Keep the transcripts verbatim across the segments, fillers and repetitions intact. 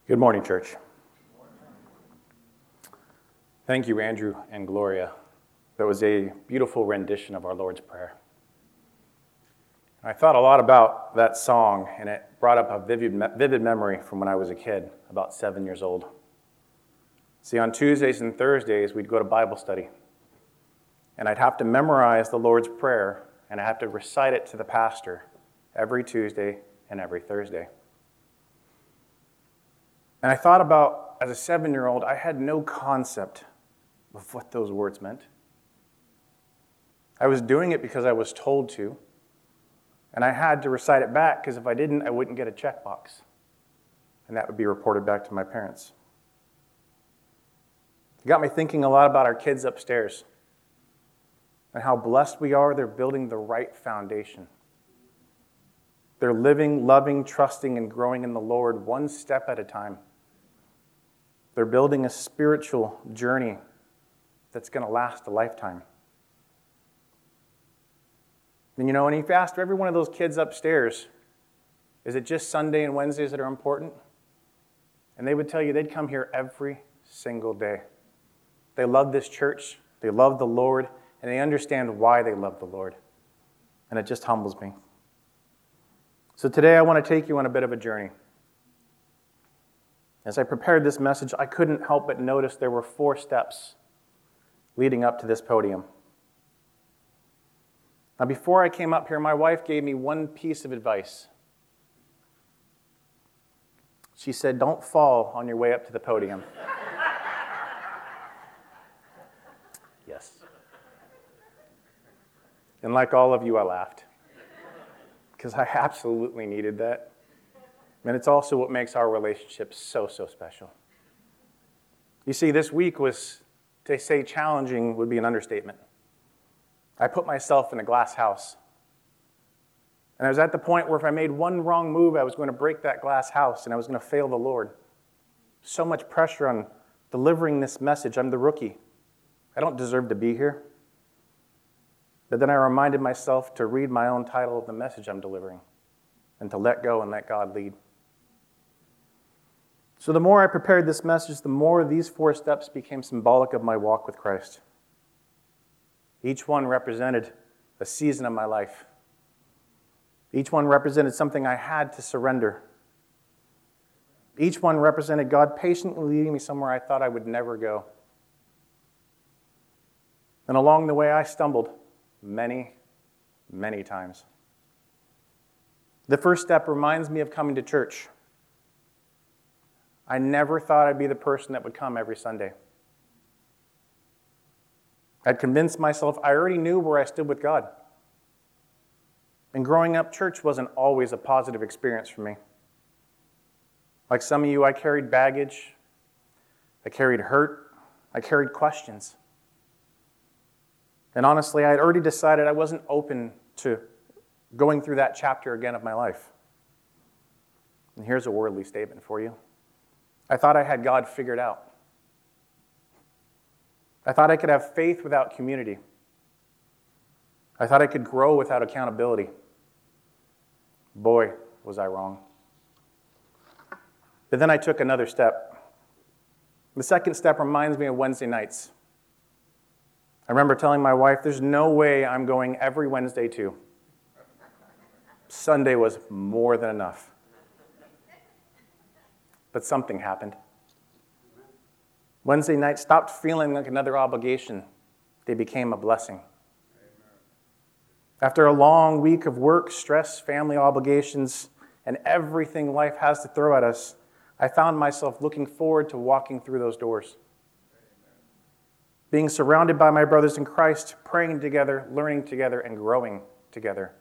Good morning, church. Thank you, Andrew and Gloria. That was a beautiful rendition of our Lord's Prayer. I thought a lot about that song, and it brought up a vivid, vivid memory from when I was a kid, about seven years old. See, on Tuesdays and Thursdays, we'd go to Bible study, and I'd have to memorize the Lord's Prayer, and I'd have to recite it to the pastor every Tuesday and every Thursday. And I thought about, as a seven-year-old, I had no concept of what those words meant. I was doing it because I was told to, and I had to recite it back because if I didn't, I wouldn't get a checkbox, and that would be reported back to my parents. It got me thinking a lot about our kids upstairs and how blessed we are they're building the right foundation. They're living, loving, trusting, and growing in the Lord one step at a time. They're building a spiritual journey that's going to last a lifetime. And you know, and if you asked every one of those kids upstairs, is it just Sunday and Wednesdays that are important? And they would tell you they'd come here every single day. They love this church, they love the Lord, and they understand why they love the Lord. And it just humbles me. So today I want to take you on a bit of a journey. As I prepared this message, I couldn't help but notice there were four steps leading up to this podium. Now, before I came up here, my wife gave me one piece of advice. She said, "Don't fall on your way up to the podium." Yes. And like all of you, I laughed. Because I absolutely needed that. And it's also what makes our relationship so, so special. You see, this week was, to say challenging would be an understatement. I put myself in a glass house. And I was at the point where if I made one wrong move, I was going to break that glass house and I was going to fail the Lord. So much pressure on delivering this message. I'm the rookie. I don't deserve to be here. But then I reminded myself to read my own title of the message I'm delivering and to let go and let God lead. So the more I prepared this message, the more these four steps became symbolic of my walk with Christ. Each one represented a season of my life. Each one represented something I had to surrender. Each one represented God patiently leading me somewhere I thought I would never go. And along the way, I stumbled many, many times. The first step reminds me of coming to church. I never thought I'd be the person that would come every Sunday. I'd convinced myself I already knew where I stood with God. And growing up, church wasn't always a positive experience for me. Like some of you, I carried baggage. I carried hurt. I carried questions. And honestly, I had already decided I wasn't open to going through that chapter again of my life. And here's a worldly statement for you. I thought I had God figured out. I thought I could have faith without community. I thought I could grow without accountability. Boy, was I wrong. But then I took another step. The second step reminds me of Wednesday nights. I remember telling my wife, there's no way I'm going every Wednesday too. Sunday was more than enough. But something happened. Wednesday night stopped feeling like another obligation. They became a blessing. After a long week of work, stress, family obligations, and everything life has to throw at us, I found myself looking forward to walking through those doors. Being surrounded by my brothers in Christ, praying together, learning together, and growing together.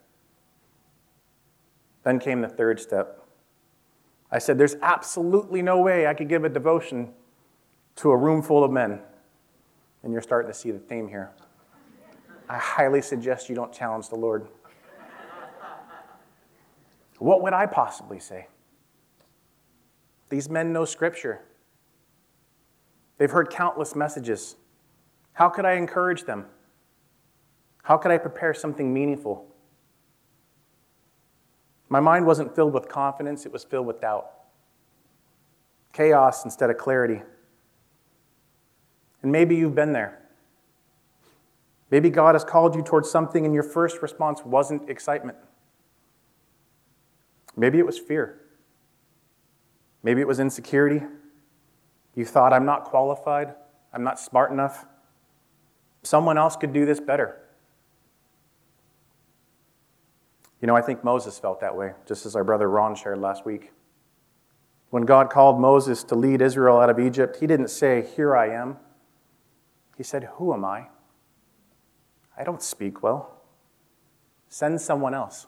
Then came the third step. I said, there's absolutely no way I could give a devotion to a room full of men. And you're starting to see the theme here. I highly suggest you don't challenge the Lord. What would I possibly say? These men know Scripture. They've heard countless messages. How could I encourage them? How could I prepare something meaningful? My mind wasn't filled with confidence, it was filled with doubt. chaos instead of clarity. And maybe you've been there. Maybe God has called you towards something and your first response wasn't excitement. Maybe it was fear. Maybe it was insecurity. You thought, I'm not qualified. I'm not smart enough. Someone else could do this better. You know, I think Moses felt that way, just as our brother Ron shared last week. When God called Moses to lead Israel out of Egypt, he didn't say, here I am. He said, who am I? I don't speak well. Send someone else.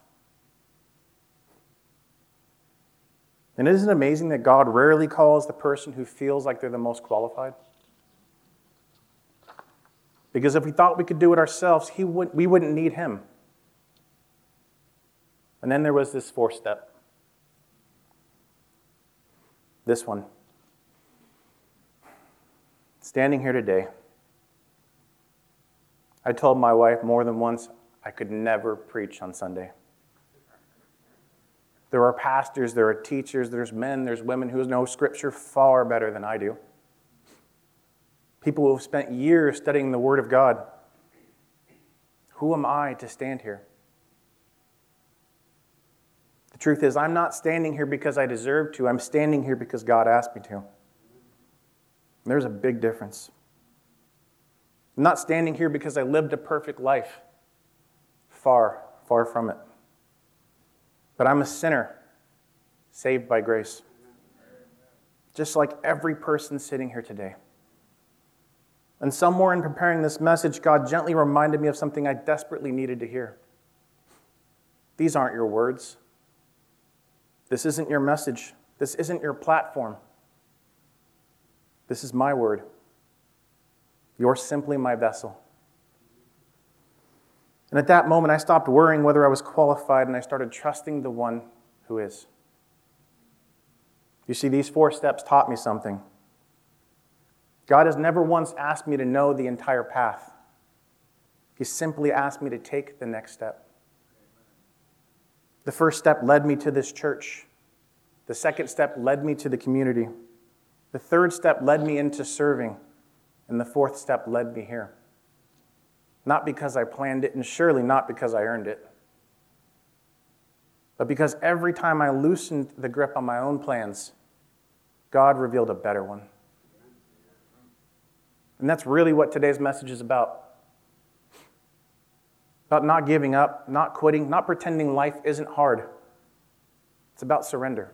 And isn't it amazing that God rarely calls the person who feels like they're the most qualified? Because if we thought we could do it ourselves, he would, we wouldn't need him. And then there was this fourth step. This one. Standing here today, I told my wife more than once I could never preach on Sunday. There are pastors, there are teachers, there's men, there's women who know Scripture far better than I do. People who have spent years studying the Word of God. Who am I to stand here? The truth is, I'm not standing here because I deserve to. I'm standing here because God asked me to. And there's a big difference. I'm not standing here because I lived a perfect life. Far, far from it. But I'm a sinner, saved by grace. Just like every person sitting here today. And somewhere in preparing this message, God gently reminded me of something I desperately needed to hear. These aren't your words. This isn't your message. This isn't your platform. This is my word. You're simply my vessel. And at that moment, I stopped worrying whether I was qualified, and I started trusting the one who is. You see, these four steps taught me something. God has never once asked me to know the entire path. He simply asked me to take the next step. The first step led me to this church. The second step led me to the community. The third step led me into serving. And the fourth step led me here. Not because I planned it, and surely not because I earned it. But because every time I loosened the grip on my own plans, God revealed a better one. And that's really what today's message is about. About not giving up, not quitting, not pretending life isn't hard. It's about surrender.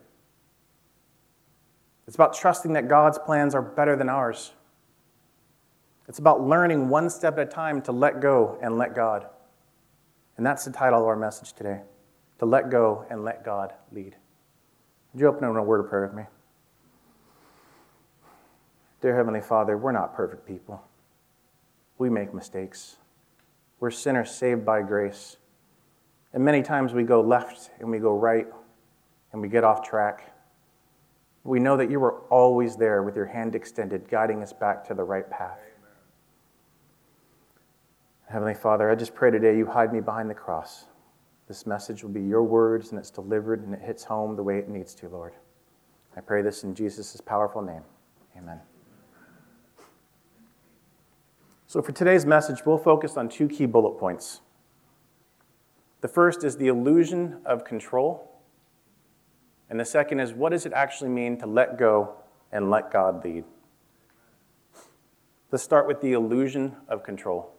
It's about trusting that God's plans are better than ours. It's about learning one step at a time to let go and let God. And that's the title of our message today. To let go and let God lead. Would you open up in a word of prayer with me? Dear Heavenly Father, we're not perfect people. We make mistakes. We're sinners saved by grace. And many times we go left and we go right and we get off track. We know that you were always there with your hand extended, guiding us back to the right path. Heavenly Father, I just pray today you hide me behind the cross. This message will be your words, and it's delivered, and it hits home the way it needs to, Lord. I pray this in Jesus' powerful name. Amen. So for today's message, we'll focus on two key bullet points. The first is the illusion of control. And the second is, what does it actually mean to let go and let God lead? Let's start with the illusion of control.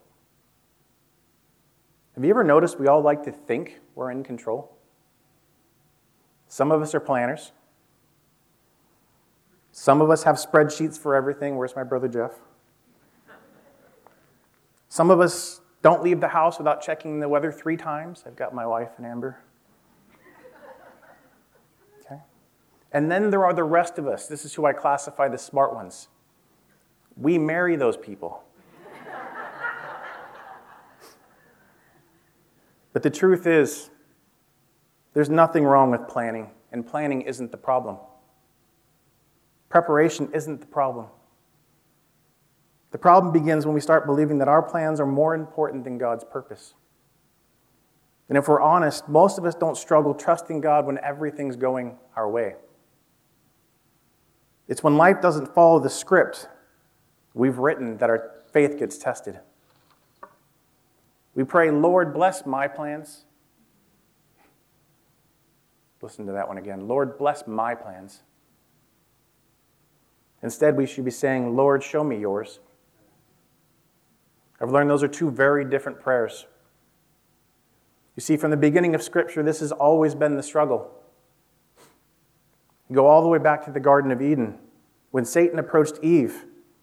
Have you ever noticed we all like to think we're in control? Some of us are planners. Some of us have spreadsheets for everything. Where's my brother Jeff? Some of us don't leave the house without checking the weather three times. I've got my wife and Amber. Okay. And then there are the rest of us. This is who I classify the smart ones. We marry those people. But the truth is, there's nothing wrong with planning, and planning isn't the problem. Preparation isn't the problem. The problem begins when we start believing that our plans are more important than God's purpose. And if we're honest, most of us don't struggle trusting God when everything's going our way. It's when life doesn't follow the script we've written that our faith gets tested. We pray, Lord, bless my plans. Listen to that one again. Lord, bless my plans. Instead, we should be saying, Lord, show me yours. I've learned those are two very different prayers. You see, from the beginning of Scripture, this has always been the struggle. You go all the way back to the Garden of Eden. When Satan approached Eve,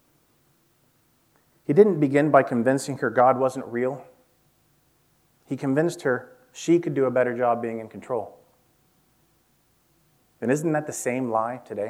he didn't begin by convincing her God wasn't real. He convinced her she could do a better job being in control. And isn't that the same lie today?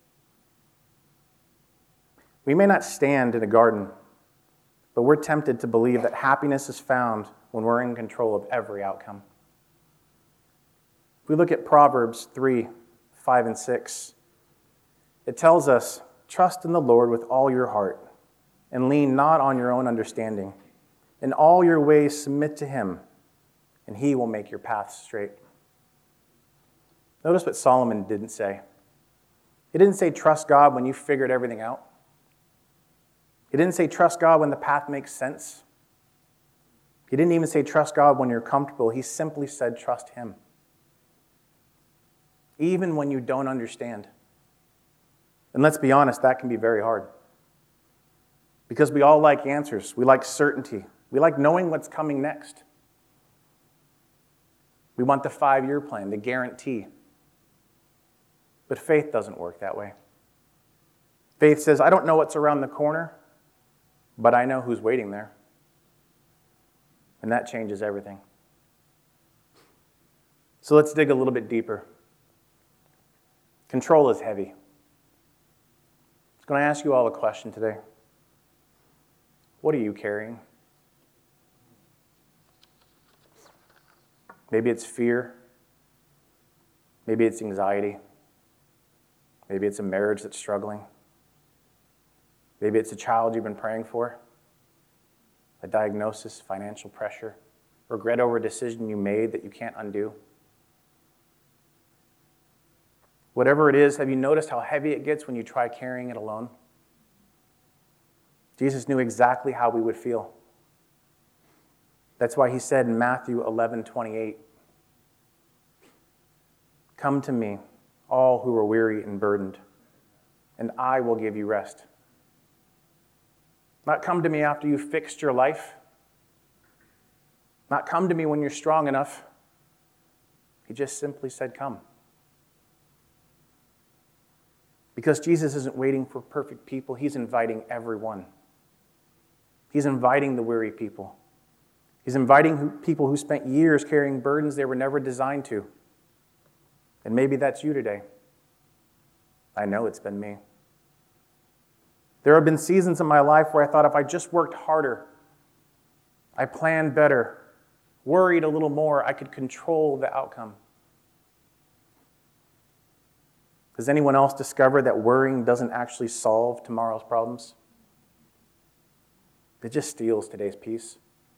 We may not stand in a garden, but we're tempted to believe that happiness is found when we're in control of every outcome. If we look at Proverbs three, five, and six, it tells us, trust in the Lord with all your heart, and lean not on your own understanding. In all your ways submit to him, and he will make your paths straight. Notice what Solomon didn't say. He didn't say trust God when you figured everything out. He didn't say trust God when the path makes sense. He didn't even say trust God when you're comfortable. He simply said trust him. Even when you don't understand. And let's be honest, that can be very hard. Because we all like answers. We like certainty. We like knowing what's coming next. We want the five-year plan, the guarantee. But faith doesn't work that way. Faith says, I don't know what's around the corner, but I know who's waiting there. And that changes everything. So let's dig a little bit deeper. Control is heavy. I'm going to ask you all a question today. What are you carrying? Maybe it's fear. Maybe it's anxiety. Maybe it's a marriage that's struggling. Maybe it's a child you've been praying for. A diagnosis, financial pressure, regret over a decision you made that you can't undo. Whatever it is, have you noticed how heavy it gets when you try carrying it alone? Jesus knew exactly how we would feel. That's why he said in Matthew eleven twenty-eight, come to me, all who are weary and burdened, and I will give you rest. Not come to me after you've fixed your life. Not come to me when you're strong enough. He just simply said, come. Because Jesus isn't waiting for perfect people. He's inviting everyone. He's inviting the weary people. He's inviting who, people who spent years carrying burdens they were never designed to. And maybe that's you today. I know it's been me. There have been seasons in my life where I thought if I just worked harder, I planned better, worried a little more, I could control the outcome. Does anyone else discover that worrying doesn't actually solve tomorrow's problems? It just steals today's peace.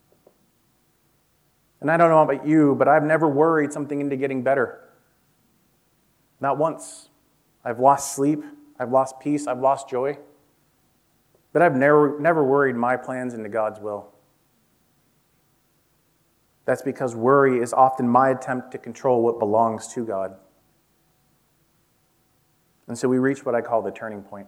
And I don't know about you, but I've never worried something into getting better. Not once. I've lost sleep, I've lost peace, I've lost joy. But I've never, never worried my plans into God's will. That's because worry is often my attempt to control what belongs to God. And so we reach what I call the turning point.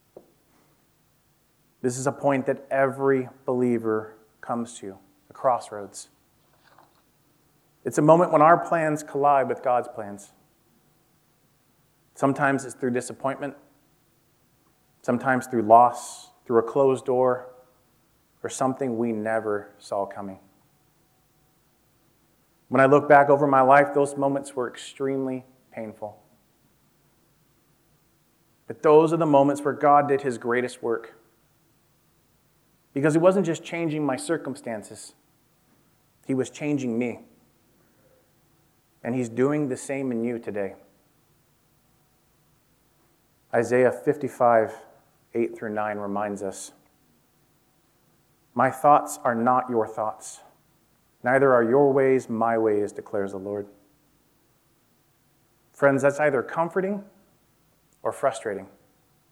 This is a point that every believer comes to, a crossroads. It's a moment when our plans collide with God's plans. Sometimes it's through disappointment, sometimes through loss, through a closed door, or something we never saw coming. When I look back over my life, those moments were extremely painful. But those are the moments where God did his greatest work. Because he wasn't just changing my circumstances, he was changing me. And he's doing the same in you today. Isaiah fifty-five, eight through nine reminds us, my thoughts are not your thoughts. Neither are your ways my ways, declares the Lord. Friends, that's either comforting or frustrating.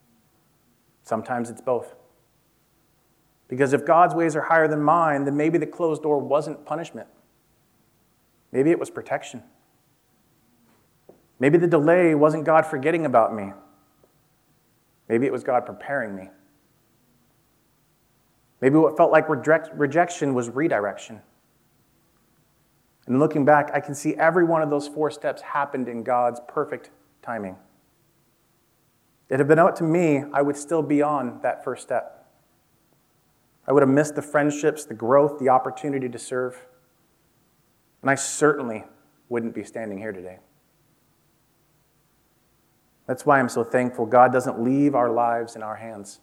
Sometimes it's both. Because if God's ways are higher than mine, then maybe the closed door wasn't punishment. Maybe it was protection. Maybe the delay wasn't God forgetting about me. Maybe it was God preparing me. Maybe what felt like reject, rejection was redirection. And looking back, I can see every one of those four steps happened in God's perfect timing. If it had been up to me, I would still be on that first step. I would have missed the friendships, the growth, the opportunity to serve. And I certainly wouldn't be standing here today. That's why I'm so thankful God doesn't leave our lives in our hands.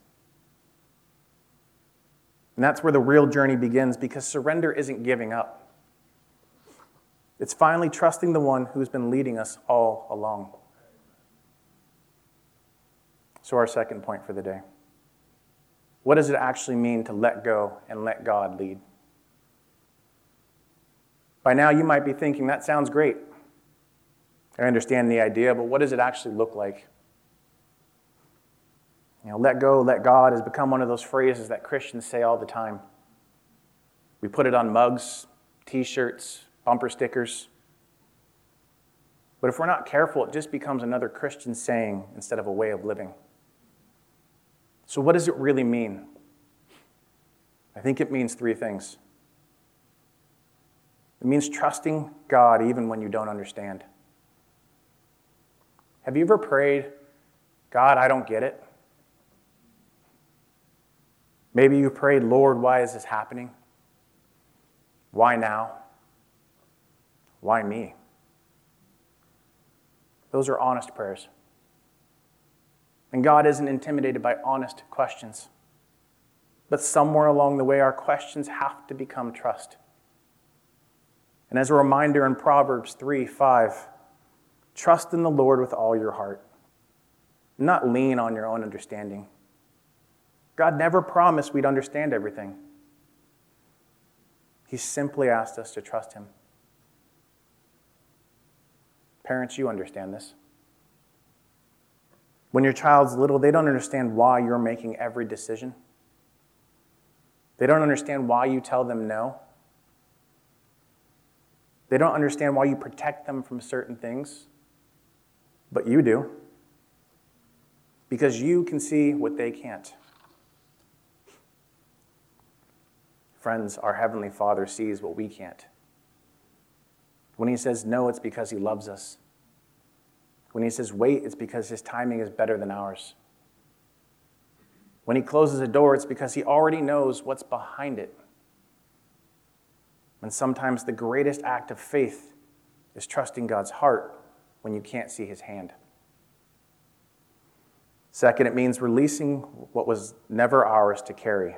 And that's where the real journey begins, because surrender isn't giving up. It's finally trusting the one who's been leading us all along. So our second point for the day. What does it actually mean to let go and let God lead? By now you might be thinking, that sounds great. I understand the idea, but what does it actually look like? You know, let go, let God has become one of those phrases that Christians say all the time. We put it on mugs, t-shirts, bumper stickers. But if we're not careful, it just becomes another Christian saying instead of a way of living. So what does it really mean? I think it means three things. It means trusting God even when you don't understand. Have you ever prayed, God, I don't get it? Maybe you prayed, Lord, why is this happening? Why now? Why me? Those are honest prayers. And God isn't intimidated by honest questions. But somewhere along the way, our questions have to become trust. And as a reminder in Proverbs three five, trust in the Lord with all your heart. Not lean on your own understanding. God never promised we'd understand everything. He simply asked us to trust him. Parents, you understand this. When your child's little, they don't understand why you're making every decision. They don't understand why you tell them no. They don't understand why you protect them from certain things. But you do. Because you can see what they can't. Friends, our Heavenly Father sees what we can't. When he says no, it's because he loves us. When he says wait, it's because his timing is better than ours. When he closes a door, it's because he already knows what's behind it. And sometimes the greatest act of faith is trusting God's heart when you can't see his hand. Second, it means releasing what was never ours to carry.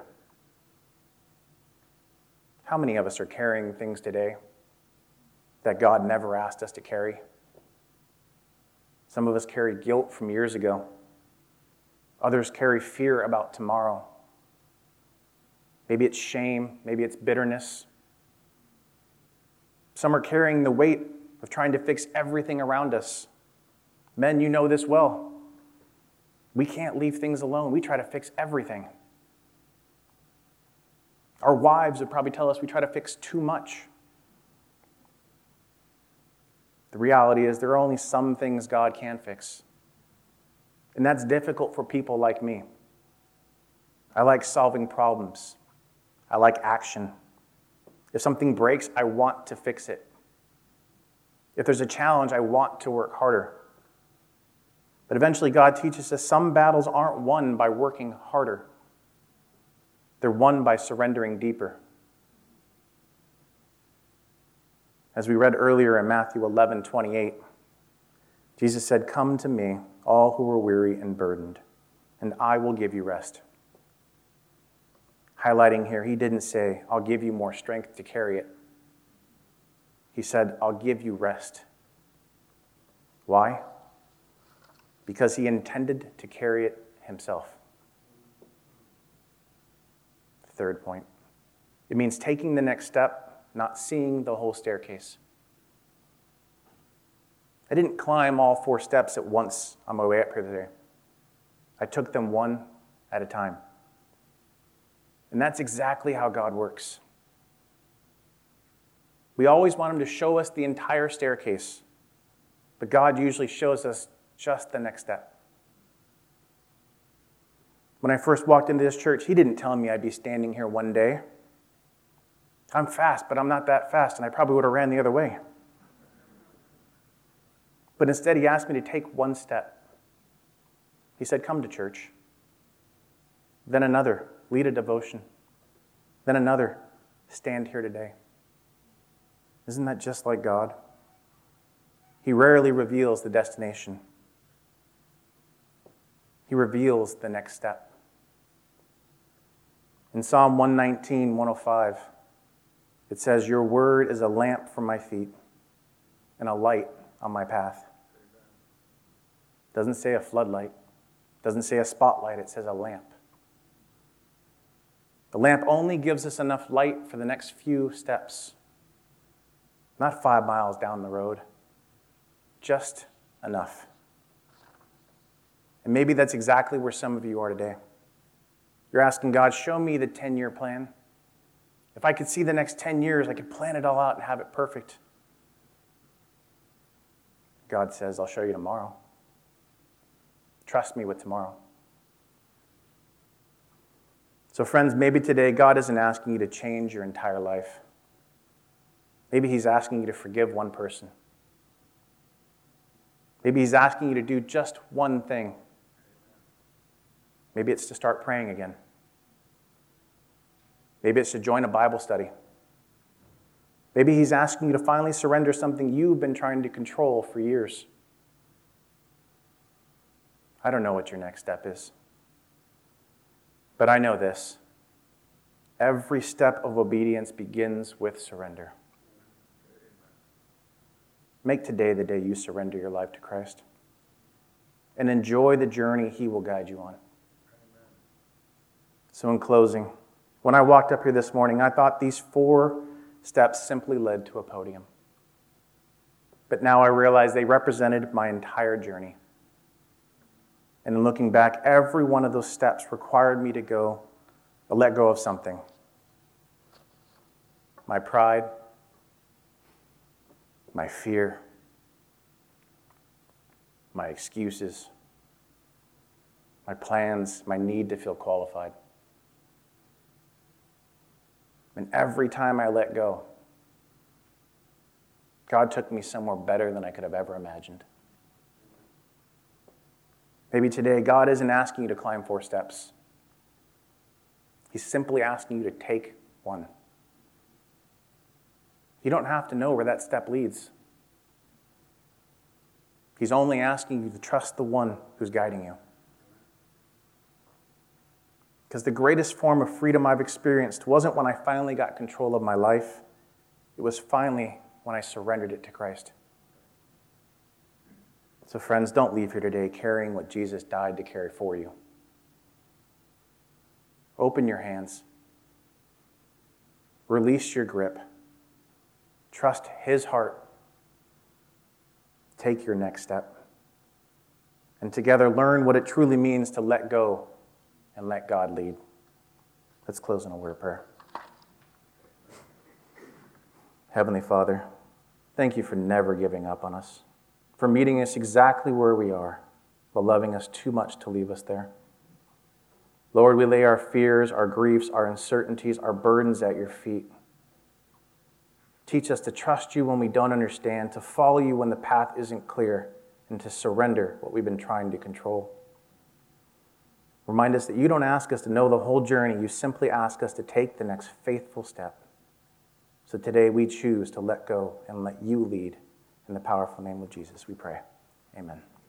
How many of us are carrying things today that God never asked us to carry? Some of us carry guilt from years ago. Others carry fear about tomorrow. Maybe it's shame. Maybe it's bitterness. Some are carrying the weight of trying to fix everything around us. Men, you know this well. We can't leave things alone. We try to fix everything. Our wives would probably tell us we try to fix too much. The reality is there are only some things God can fix. And that's difficult for people like me. I like solving problems. I like action. If something breaks, I want to fix it. If there's a challenge, I want to work harder. But eventually God teaches us some battles aren't won by working harder. They're won by surrendering deeper. As we read earlier in Matthew eleven twenty-eight, Jesus said, "Come to me, all who are weary and burdened, and I will give you rest." Highlighting here, he didn't say, "I'll give you more strength to carry it." He said, "I'll give you rest." Why? Because he intended to carry it himself. Third point. It means taking the next step, not seeing the whole staircase. I didn't climb all four steps at once on my way up here today. I took them one at a time. And that's exactly how God works. We always want him to show us the entire staircase, but God usually shows us just the next step. When I first walked into this church, he didn't tell me I'd be standing here one day. I'm fast, but I'm not that fast, and I probably would have ran the other way. But instead, he asked me to take one step. He said, come to church. Then another, lead a devotion. Then another, stand here today. Isn't that just like God? He rarely reveals the destination. He reveals the next step. In Psalm one nineteen, one oh five, it says, your word is a lamp for my feet and a light on my path. It doesn't say a floodlight. It doesn't say a spotlight. It says a lamp. The lamp only gives us enough light for the next few steps. Not five miles down the road. Just enough. And maybe that's exactly where some of you are today. You're asking God, show me the ten-year plan. If I could see the next ten years, I could plan it all out and have it perfect. God says, I'll show you tomorrow. Trust me with tomorrow. So friends, maybe today God isn't asking you to change your entire life. Maybe he's asking you to forgive one person. Maybe he's asking you to do just one thing. Maybe it's to start praying again. Maybe it's to join a Bible study. Maybe he's asking you to finally surrender something you've been trying to control for years. I don't know what your next step is. But I know this. Every step of obedience begins with surrender. Make today the day you surrender your life to Christ. And enjoy the journey he will guide you on. So in closing, when I walked up here this morning, I thought these four steps simply led to a podium. But now I realize they represented my entire journey. And in looking back, every one of those steps required me to go, to let go of something. My pride, my fear, my excuses, my plans, my need to feel qualified. And every time I let go, God took me somewhere better than I could have ever imagined. Maybe today, God isn't asking you to climb four steps. He's simply asking you to take one. You don't have to know where that step leads. He's only asking you to trust the one who's guiding you. Because the greatest form of freedom I've experienced wasn't when I finally got control of my life. It was finally when I surrendered it to Christ. So friends, don't leave here today carrying what Jesus died to carry for you. Open your hands. Release your grip. Trust his heart. Take your next step. And together learn what it truly means to let go and let God lead. Let's close in a word of prayer. Heavenly Father, thank you for never giving up on us, for meeting us exactly where we are, but loving us too much to leave us there. Lord, we lay our fears, our griefs, our uncertainties, our burdens at your feet. Teach us to trust you when we don't understand, to follow you when the path isn't clear, and to surrender what we've been trying to control. Remind us that you don't ask us to know the whole journey. You simply ask us to take the next faithful step. So today we choose to let go and let you lead. In the powerful name of Jesus, we pray. Amen.